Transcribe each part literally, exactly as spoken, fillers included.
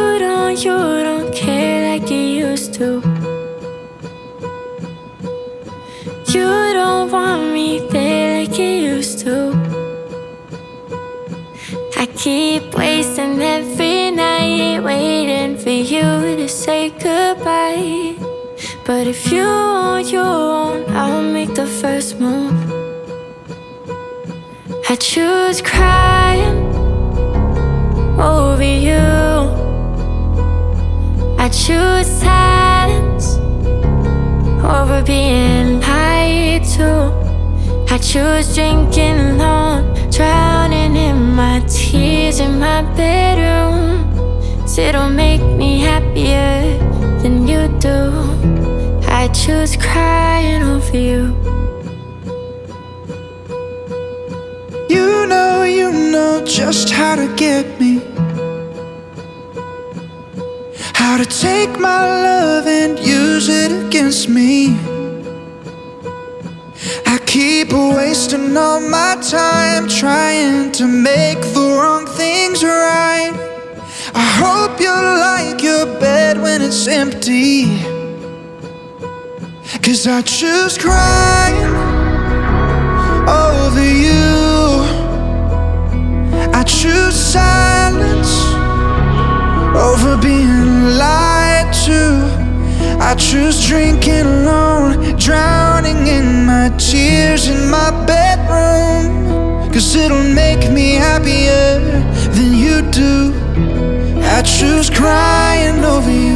don't, you don't care like you used to. You don't want me there like you used to. I keep wasting every night waiting for you to say goodbye. But if you won't, you won't, I'll make the first move. I choose crying over you. I choose silence over being lied to. I choose drinking alone, drowning in my tears in my bedroom. 'Cause it'll make me happier than you do. I choose crying over you. You know, you know just how to get me, how to take my love and use it against me. I keep wasting all my time trying to make the wrong things right. I hope you like your bed when it's empty, 'cause I choose crying over you. I choose silence over being lied to. I choose drinking alone, drowning in my tears in my bedroom. 'Cause it'll make me happier than you do. I choose crying over you.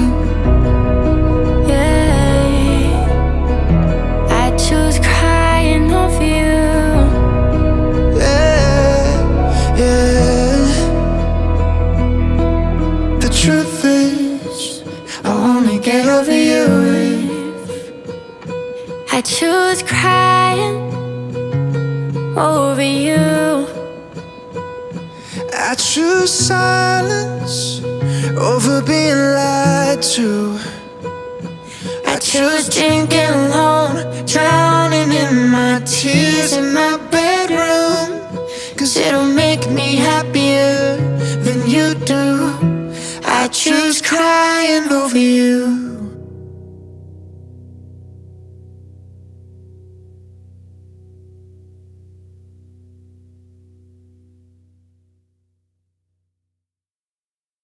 Truth is, I'll only get over you if I choose crying over you. I choose silence over being lied to. I choose drinking alone, drowning in my tears in my bedroom. 'Cause it'll make me happier than you do. I choose crying over you.